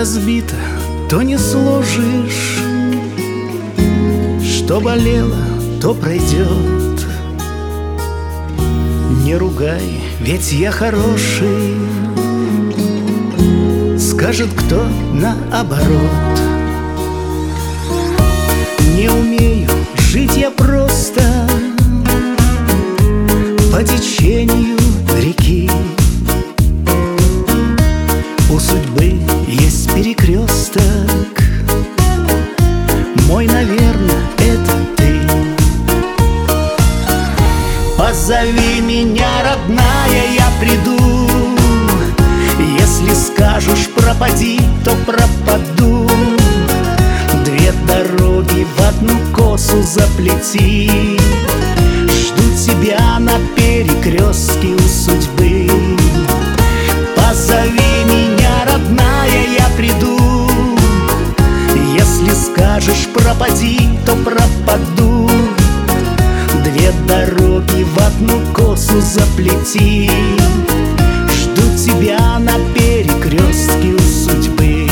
разбито, то не сложишь. Что болело, то пройдет. Не ругай, ведь я хороший, скажет кто наоборот. Не умею жить я просто по течению реки. У судьбы есть перекресток, мой, наверное, это ты. Позови меня, родная, я приду. Если скажешь пропади, то пропаду. Две дороги в одну косу заплети. Жду тебя на перекрестке у судьбы. Позови меня, родная, я приду. Если скажешь пропади, то пропаду. Две дороги в одну косу заплети. Жду тебя на перекрестке у судьбы.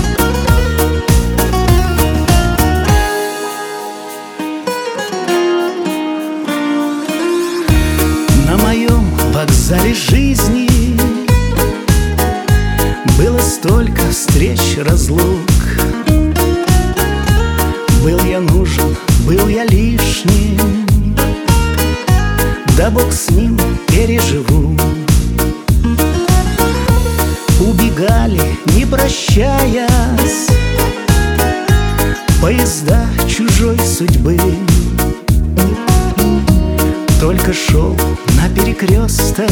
На моем вокзале жизни было столько встреч, разлук. Был я нужен, был я лишним, да Бог с ним, переживу. Убегали, не прощаясь, поезда чужой судьбы. Только шел на перекресток,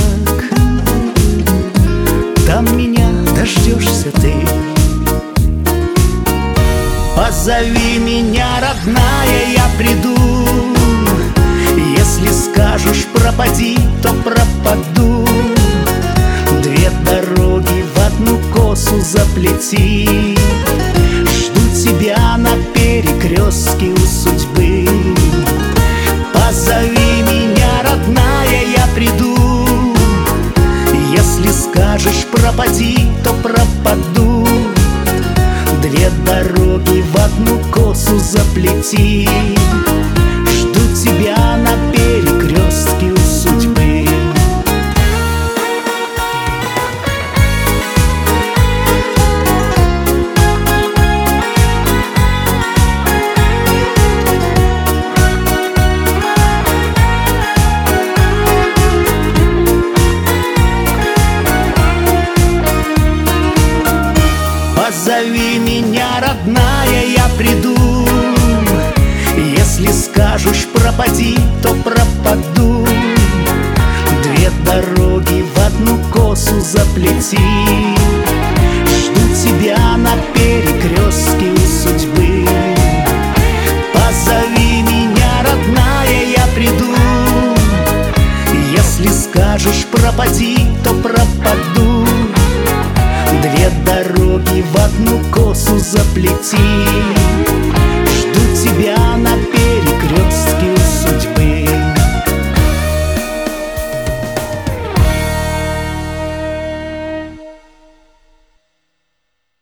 там меня дождешься ты. Позови меня, родная, я приду. Если скажешь пропади, то пропаду. Две дороги в одну косу заплети. Жду тебя на перекрестке у судьбы. Позови меня, родная, я приду. Если скажешь пропади, то пропаду. Две дороги в одну косу заплети. Жду тебя на перекрестке у судьбы. Позови меня, родная, я приду. Если скажешь пропади, то пропаду. Две дороги в одну косу заплети. Жду тебя на перекрестке у судьбы. Позови меня, родная, я приду. Если скажешь пропади, то пропаду. Две дороги в одну косу заплети.